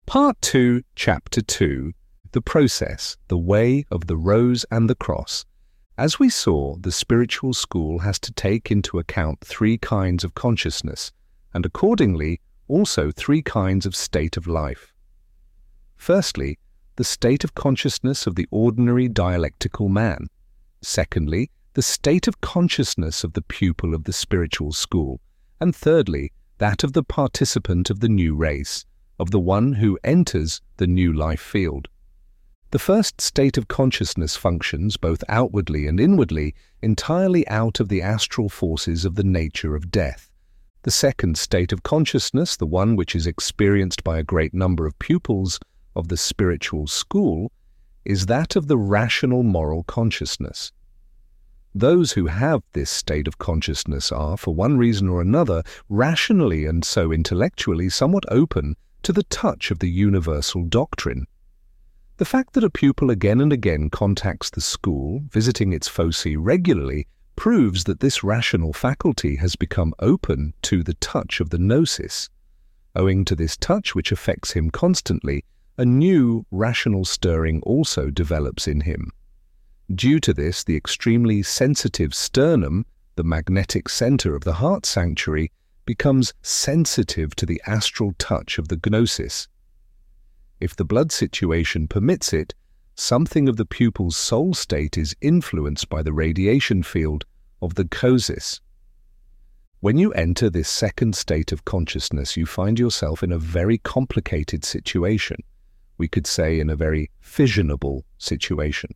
Part 2, Chapter 2, The Process, the Way of the Rose and the Cross. As we saw, the spiritual school has to take into account three kinds of consciousness, and accordingly, also three kinds of state of life. Firstly, the state of consciousness of the ordinary dialectical man. Secondly, the state of consciousness of the pupil of the spiritual school. And thirdly, that of the participant of the new race, of the one who enters the new life field. The first state of consciousness functions, both outwardly and inwardly, entirely out of the astral forces of the nature of death. The second state of consciousness, the one which is experienced by a great number of pupils of the spiritual school, is that of the rational moral consciousness. Those who have this state of consciousness are, for one reason or another, rationally and so intellectually somewhat open to the touch of the universal doctrine. The fact that a pupil again and again contacts the school, visiting its foci regularly, proves that this rational faculty has become open to the touch of the gnosis. Owing to this touch, which affects him constantly, a new rational stirring also develops in him. Due to this, the extremely sensitive sternum, the magnetic center of the heart sanctuary, becomes sensitive to the astral touch of the gnosis. If the blood situation permits it, something of the pupil's soul state is influenced by the radiation field of the gnosis. When you enter this second state of consciousness, you find yourself in a very complicated situation. We could say in a very fissionable situation.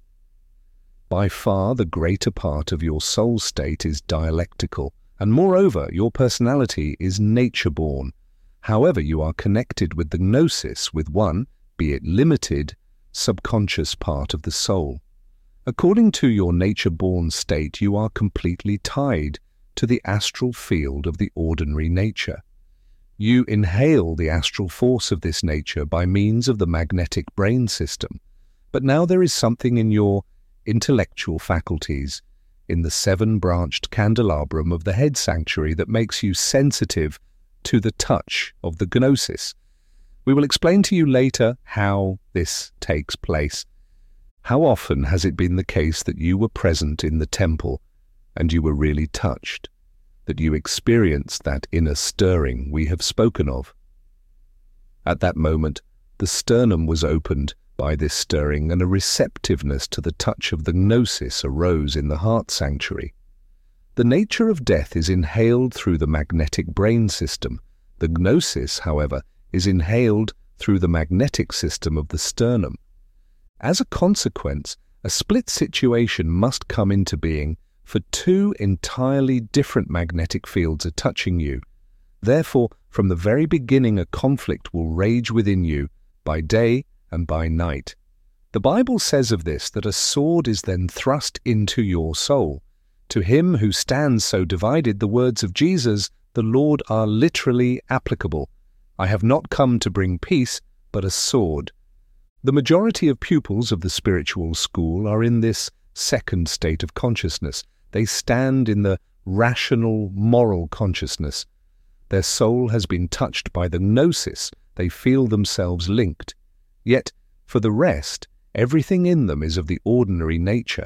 By far the greater part of your soul state is dialectical, and moreover your personality is nature-born. However, you are connected with the gnosis with one, be it limited, subconscious part of the soul. According to your nature-born state, you are completely tied to the astral field of the ordinary nature. You inhale the astral force of this nature by means of the magnetic brain system. But now there is something in your intellectual faculties, in the seven-branched candelabrum of the head sanctuary that makes you sensitive to the touch of the gnosis. We will explain to you later how this takes place. How often has it been the case that you were present in the temple and you were really touched, that you experienced that inner stirring we have spoken of? At that moment, the sternum was opened by this stirring, and a receptiveness to the touch of the gnosis arose in the heart sanctuary. The nature of death is inhaled through the magnetic brain system. The gnosis, however, is inhaled through the magnetic system of the sternum. As a consequence, a split situation must come into being, for two entirely different magnetic fields are touching you. Therefore, from the very beginning a conflict will rage within you, by day and by night. The Bible says of this that a sword is then thrust into your soul. To him who stands so divided, the words of Jesus, the Lord, are literally applicable. I have not come to bring peace, but a sword. The majority of pupils of the spiritual school are in this second state of consciousness. They stand in the rational, moral consciousness. Their soul has been touched by the gnosis. They feel themselves linked. Yet, for the rest, everything in them is of the ordinary nature.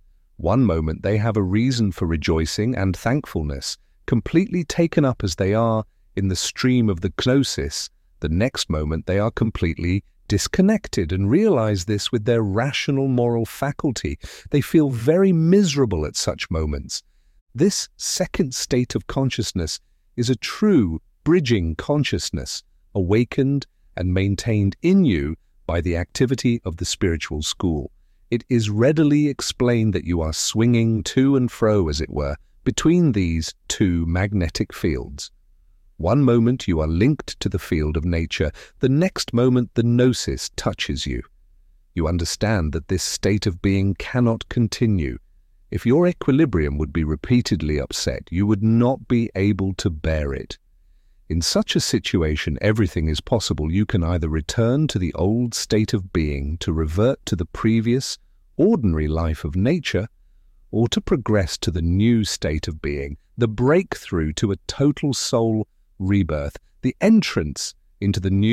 One moment they have a reason for rejoicing and thankfulness, completely taken up as they are in the stream of the gnosis. The next moment they are completely disconnected and realize this with their rational moral faculty. They feel very miserable at such moments. This second state of consciousness is a true bridging consciousness, awakened and maintained in you by the activity of the spiritual school. It is readily explained that you are swinging to and fro, as it were, between these two magnetic fields. One moment you are linked to the field of nature, the next moment the gnosis touches you. You understand that this state of being cannot continue. If your equilibrium would be repeatedly upset, you would not be able to bear it. In such a situation, everything is possible. You can either return to the old state of being, to revert to the previous, ordinary life of nature, or to progress to the new state of being, the breakthrough to a total soul rebirth, the entrance into the new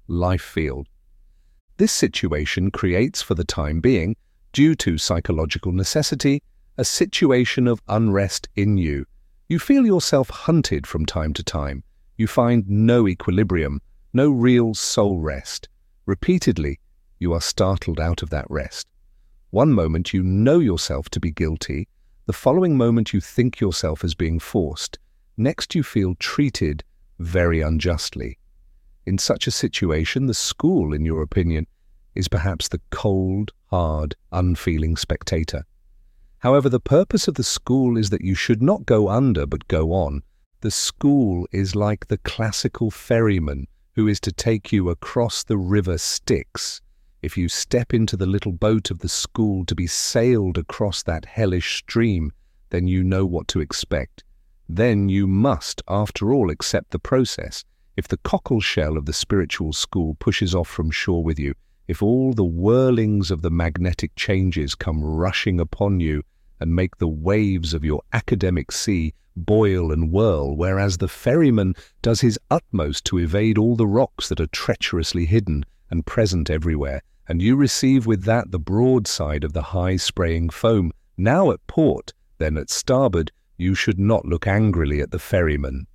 life field. This situation creates, for the time being, due to psychological necessity, a situation of unrest in you. You feel yourself hunted from time to time. You find no equilibrium, no real soul rest. Repeatedly, you are startled out of that rest. One moment you know yourself to be guilty, the following moment you think yourself as being forced. Next you feel treated very unjustly. In such a situation, the school, in your opinion, is perhaps the cold, hard, unfeeling spectator. However, the purpose of the school is that you should not go under but go on. The school is like the classical ferryman who is to take you across the river Styx. If you step into the little boat of the school to be sailed across that hellish stream, then you know what to expect. Then you must, after all, accept the process. If the cockle shell of the spiritual school pushes off from shore with you, if all the whirlings of the magnetic changes come rushing upon you and make the waves of your academic sea boil and whirl, whereas the ferryman does his utmost to evade all the rocks that are treacherously hidden and present everywhere, and you receive with that the broadside of the high spraying foam, now at port, then at starboard, you should not look angrily at the ferryman.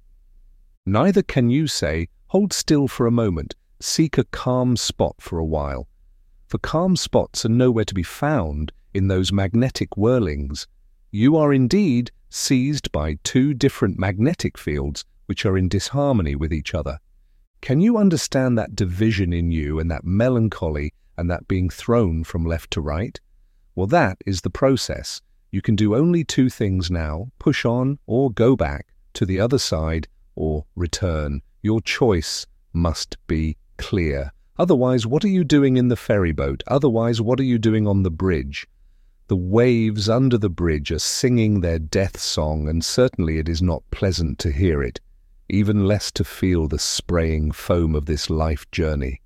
Neither can you say, hold still for a moment, seek a calm spot for a while. For calm spots are nowhere to be found in those magnetic whirlings. You are indeed seized by two different magnetic fields which are in disharmony with each other. Can you understand that division in you and that melancholy and that being thrown from left to right? Well, that is the process. You can do only two things now, push on or go back to the other side or return. Your choice must be clear. Otherwise, what are you doing in the ferry boat? Otherwise, what are you doing on the bridge? The waves under the bridge are singing their death song, and certainly it is not pleasant to hear it, even less to feel the spraying foam of this life journey.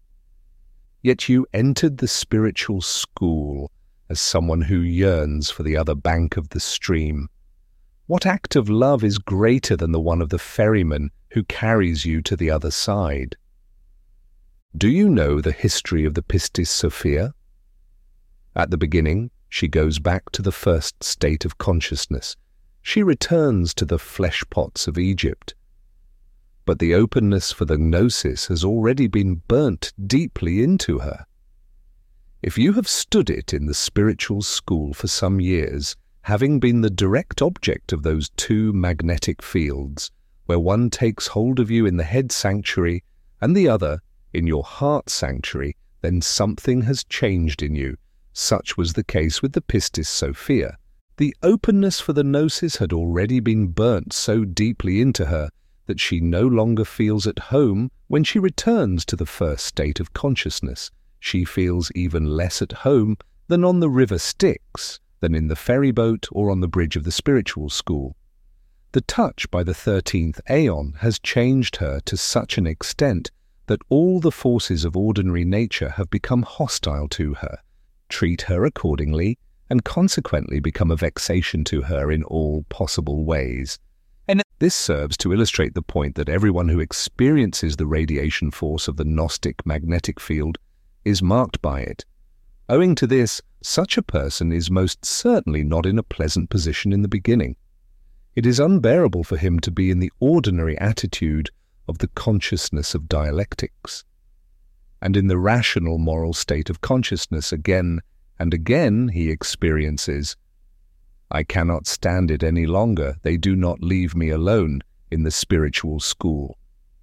Yet you entered the spiritual school as someone who yearns for the other bank of the stream. What act of love is greater than the one of the ferryman who carries you to the other side? Do you know the history of the Pistis Sophia? At the beginning, she goes back to the first state of consciousness. She returns to the flesh pots of Egypt. But the openness for the gnosis has already been burnt deeply into her. If you have stood it in the spiritual school for some years, having been the direct object of those two magnetic fields, where one takes hold of you in the head sanctuary and the other in your heart sanctuary, then something has changed in you. Such was the case with the Pistis Sophia. The openness for the gnosis had already been burnt so deeply into her that she no longer feels at home when she returns to the first state of consciousness. She feels even less at home than on the river Styx, than in the ferry boat or on the bridge of the spiritual school. The touch by the 13th aeon has changed her to such an extent that all the forces of ordinary nature have become hostile to her, treat her accordingly, and consequently become a vexation to her in all possible ways. And this serves to illustrate the point that everyone who experiences the radiation force of the Gnostic magnetic field is marked by it. Owing to this, such a person is most certainly not in a pleasant position in the beginning. It is unbearable for him to be in the ordinary attitude of the consciousness of dialectics. And in the rational moral state of consciousness again and again he experiences, I cannot stand it any longer, they do not leave me alone in the spiritual school.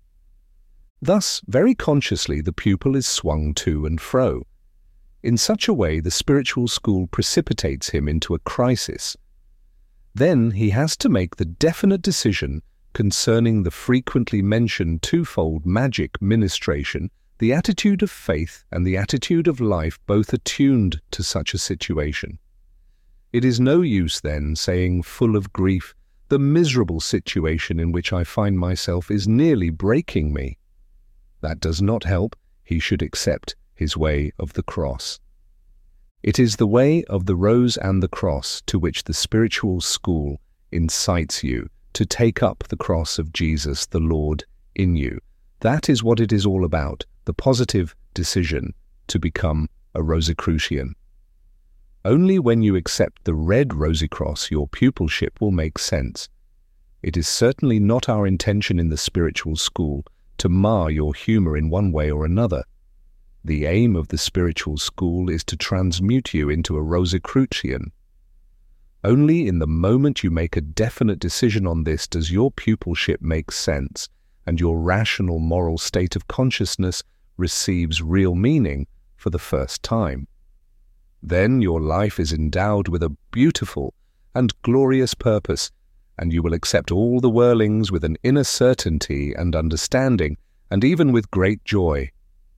Thus, very consciously, the pupil is swung to and fro. In such a way, the spiritual school precipitates him into a crisis. Then he has to make the definite decision concerning the frequently mentioned twofold magic ministration, the attitude of faith and the attitude of life both attuned to such a situation. It is no use then saying, full of grief, the miserable situation in which I find myself is nearly breaking me. That does not help. He should accept his way of the cross. It is the way of the rose and the cross to which the spiritual school incites you to take up the cross of Jesus the Lord in you. That is what it is all about, the positive decision to become a Rosicrucian. Only when you accept the red Rosicross your pupilship will make sense. It is certainly not our intention in the spiritual school to mar your humor in one way or another. The aim of the spiritual school is to transmute you into a Rosicrucian. Only in the moment you make a definite decision on this does your pupilship make sense, and your rational moral state of consciousness receives real meaning for the first time. Then your life is endowed with a beautiful and glorious purpose, and you will accept all the whirlings with an inner certainty and understanding, and even with great joy.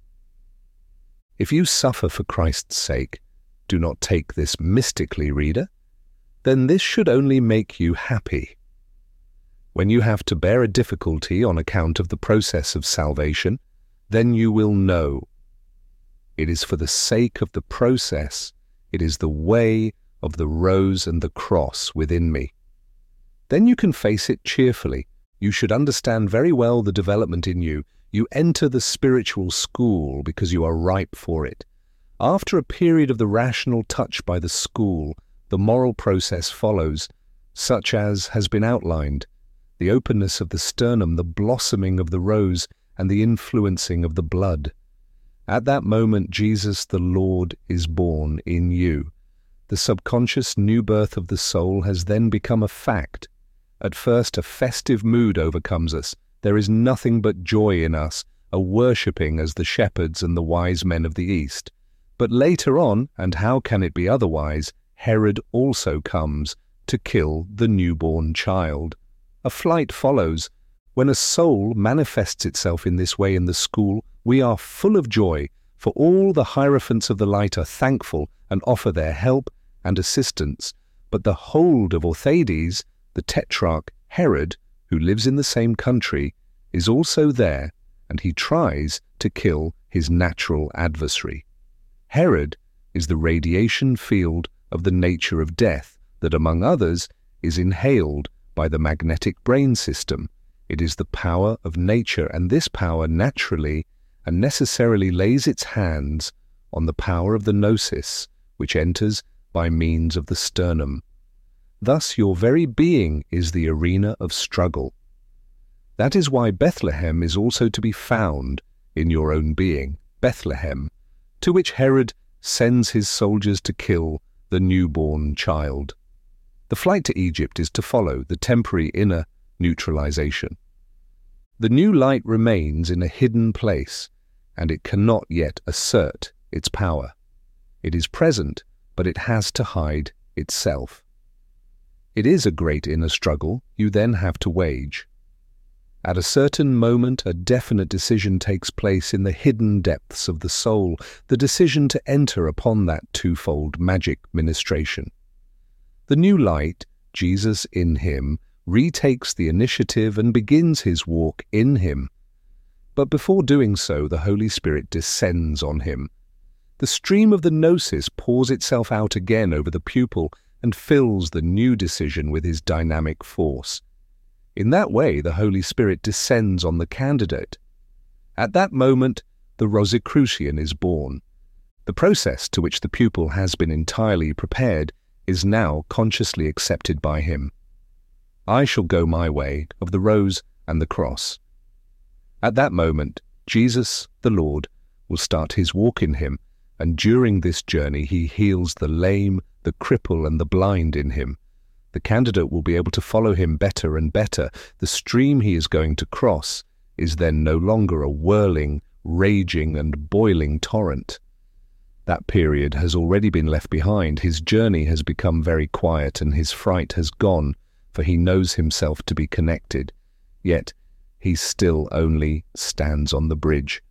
If you suffer for Christ's sake, do not take this mystically, reader, then this should only make you happy. When you have to bear a difficulty on account of the process of salvation, then you will know. It is for the sake of the process, it is the way of the rose and the cross within me. Then you can face it cheerfully. You should understand very well the development in you. You enter the spiritual school because you are ripe for it. After a period of the rational touch by the school, the moral process follows, such as has been outlined: the openness of the sternum, the blossoming of the rose, and the influencing of the blood. At that moment, Jesus the Lord is born in you. The subconscious new birth of the soul has then become a fact. At first, a festive mood overcomes us. There is nothing but joy in us, a worshipping as the shepherds and the wise men of the East. But later on, and how can it be otherwise, Herod also comes to kill the newborn child. A flight follows. When a soul manifests itself in this way in the school, we are full of joy, for all the hierophants of the light are thankful and offer their help and assistance. But the hold of Orthiades, the tetrarch Herod, who lives in the same country, is also there, and he tries to kill his natural adversary. Herod is the radiation field of the nature of death that, among others, is inhaled by the magnetic brain system. It is the power of nature, and this power naturally and necessarily lays its hands on the power of the gnosis, which enters by means of the sternum. Thus your very being is the arena of struggle. That is why Bethlehem is also to be found in your own being, Bethlehem, to which Herod sends his soldiers to kill the newborn child. The flight to Egypt is to follow the temporary inner neutralization. The new light remains in a hidden place, and it cannot yet assert its power. It is present, but it has to hide itself. It is a great inner struggle you then have to wage. At a certain moment, a definite decision takes place in the hidden depths of the soul, the decision to enter upon that twofold magic ministration. The new light, Jesus in him, retakes the initiative and begins his walk in him. But before doing so, the Holy Spirit descends on him. The stream of the gnosis pours itself out again over the pupil and fills the new decision with his dynamic force. In that way, the Holy Spirit descends on the candidate. At that moment, the Rosicrucian is born. The process to which the pupil has been entirely prepared is now consciously accepted by him. I shall go my way of the rose and the cross. At that moment, Jesus, the Lord, will start his walk in him, and during this journey he heals the lame, the cripple, and the blind in him. The candidate will be able to follow him better and better. The stream he is going to cross is then no longer a whirling, raging, and boiling torrent. That period has already been left behind. His journey has become very quiet, and his fright has gone, for he knows himself to be connected. Yet he still only stands on the bridge.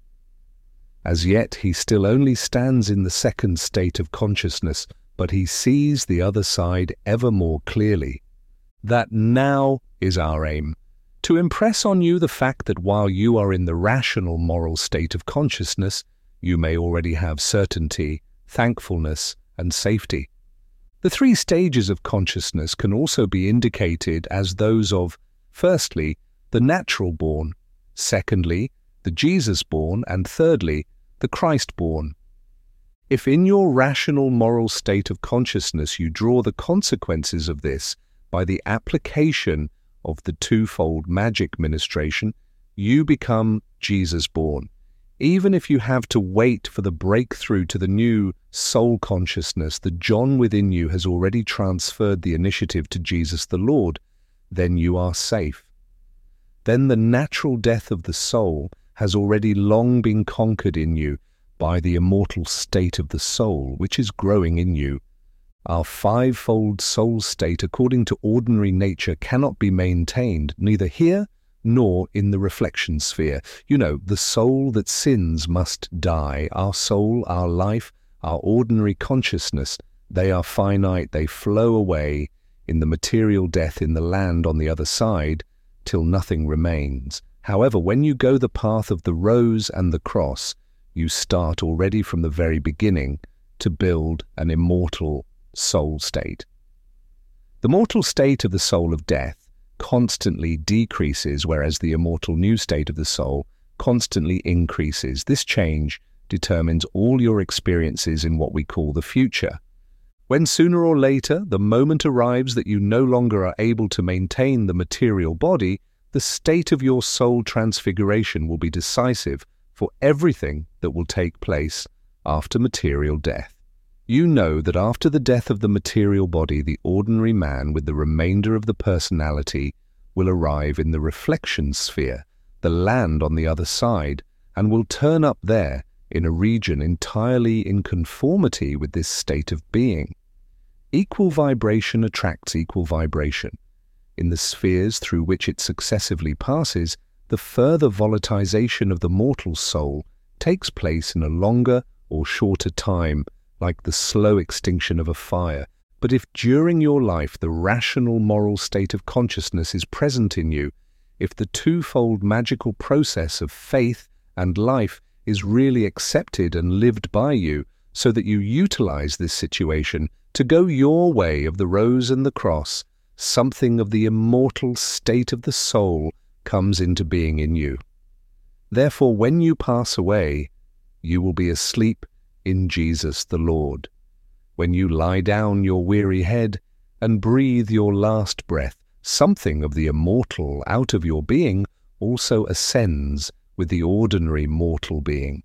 As yet he still only stands in the second state of consciousness, but he sees the other side ever more clearly. That now is our aim, to impress on you the fact that while you are in the rational moral state of consciousness, you may already have certainty, thankfulness, and safety. The three stages of consciousness can also be indicated as those of, firstly, the natural born, secondly, the Jesus-born, and thirdly, the Christ-born. If in your rational moral state of consciousness you draw the consequences of this by the application of the twofold magic ministration, you become Jesus-born. Even if you have to wait for the breakthrough to the new soul consciousness, the John within you has already transferred the initiative to Jesus the Lord, then you are safe. Then the natural death of the soul has already long been conquered in you by the immortal state of the soul, which is growing in you. Our fivefold soul state, according to ordinary nature, cannot be maintained, neither here nor in the reflection sphere. You know, the soul that sins must die. Our soul, our life, our ordinary consciousness, they are finite, they flow away in the material death in the land on the other side, till nothing remains. However, when you go the path of the rose and the cross, you start already from the very beginning to build an immortal soul state. The mortal state of the soul of death constantly decreases, whereas the immortal new state of the soul constantly increases. This change determines all your experiences in what we call the future. When sooner or later the moment arrives that you no longer are able to maintain the material body, the state of your soul transfiguration will be decisive for everything that will take place after material death. You know that after the death of the material body, the ordinary man with the remainder of the personality will arrive in the reflection sphere, the land on the other side, and will turn up there in a region entirely in conformity with this state of being. Equal vibration attracts equal vibration. In the spheres through which it successively passes, the further volatilization of the mortal soul takes place in a longer or shorter time, like the slow extinction of a fire. But if during your life the rational moral state of consciousness is present in you, if the twofold magical process of faith and life is really accepted and lived by you, so that you utilize this situation to go your way of the rose and the cross, something of the immortal state of the soul comes into being in you. Therefore, when you pass away, you will be asleep in Jesus the Lord. When you lie down your weary head and breathe your last breath, something of the immortal out of your being also ascends with the ordinary mortal being.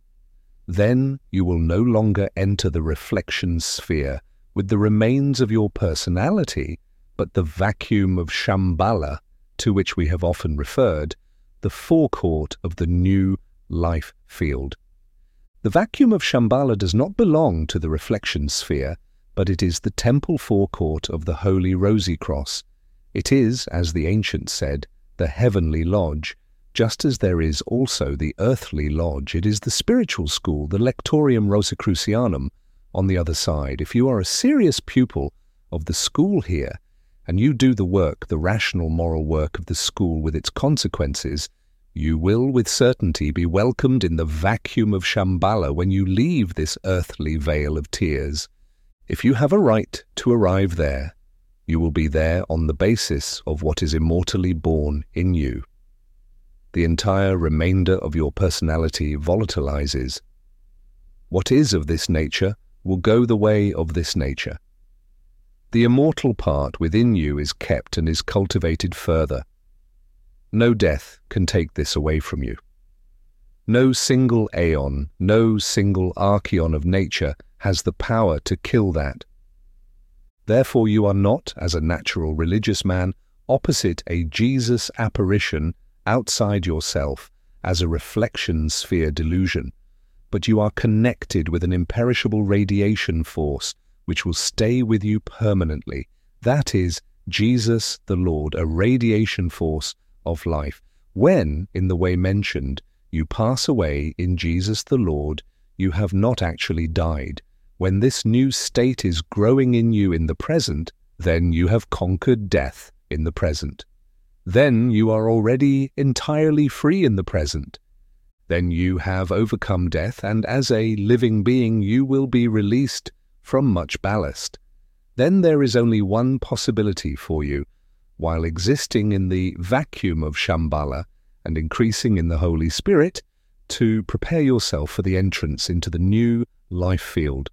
Then you will no longer enter the reflection sphere with the remains of your personality, but the vacuum of Shambhala, to which we have often referred, the forecourt of the new life field. The vacuum of Shambhala does not belong to the reflection sphere, but it is the temple forecourt of the Holy Rosy Cross. It is, as the ancients said, the heavenly lodge, just as there is also the earthly lodge. It is the spiritual school, the Lectorium Rosicrucianum, on the other side. If you are a serious pupil of the school here, and you do the work, the rational moral work of the school with its consequences, you will with certainty be welcomed in the vacuum of Shambhala when you leave this earthly vale of tears. If you have a right to arrive there, you will be there on the basis of what is immortally born in you. The entire remainder of your personality volatilizes. What is of this nature will go the way of this nature. The immortal part within you is kept and is cultivated further. No death can take this away from you. No single aeon, no single archeon of nature has the power to kill that. Therefore you are not, as a natural religious man, opposite a Jesus apparition outside yourself as a reflection sphere delusion, but you are connected with an imperishable radiation force which will stay with you permanently. That is Jesus the Lord, a radiation force of life. When, in the way mentioned, you pass away in Jesus the Lord, you have not actually died. When this new state is growing in you in the present, then you have conquered death in the present. Then you are already entirely free in the present. Then you have overcome death, and as a living being you will be released from much ballast. Then there is only one possibility for you. While existing in the vacuum of Shambhala and increasing in the Holy Spirit, to prepare yourself for the entrance into the new life field